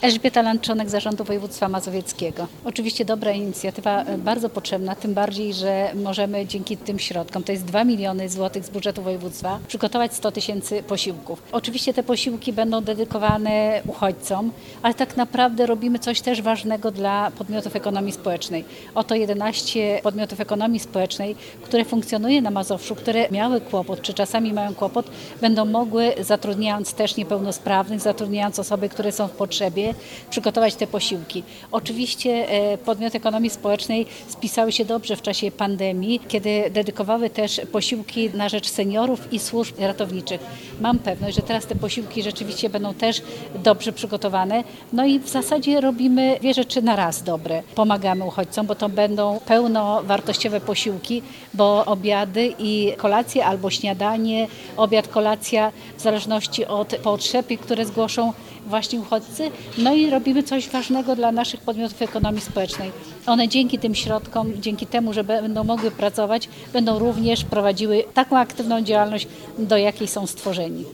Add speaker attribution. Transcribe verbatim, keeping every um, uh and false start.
Speaker 1: Elżbieta Lanczonek z Zarządu Województwa Mazowieckiego. Oczywiście dobra inicjatywa, bardzo potrzebna, tym bardziej, że możemy dzięki tym środkom, to jest dwa miliony złotych z budżetu województwa, przygotować sto tysięcy posiłków. Oczywiście te posiłki będą dedykowane uchodźcom, ale tak naprawdę robimy coś też ważnego dla podmiotów ekonomii społecznej. Oto jedenaście podmiotów ekonomii społecznej, które funkcjonuje na Mazowszu, które miały kłopot, czy czasami mają kłopot, będą mogły, zatrudniając też niepełnosprawnych, zatrudniając osoby, które są w potrzebie, przygotować te posiłki. Oczywiście podmioty ekonomii społecznej spisały się dobrze w czasie pandemii, kiedy dedykowały też posiłki na rzecz seniorów i służb ratowniczych. Mam pewność, że teraz te posiłki rzeczywiście będą też dobrze przygotowane. No i w zasadzie robimy dwie rzeczy na raz dobre. Pomagamy uchodźcom, bo to będą pełnowartościowe posiłki, bo obiady i kolacje albo śniadanie, obiad, kolacja w zależności od potrzeb, które zgłoszą właśnie uchodźcy. No i robimy coś ważnego dla naszych podmiotów ekonomii społecznej. One dzięki tym środkom, dzięki temu, że będą mogły pracować, będą również prowadziły taką aktywną działalność, do jakiej są stworzeni.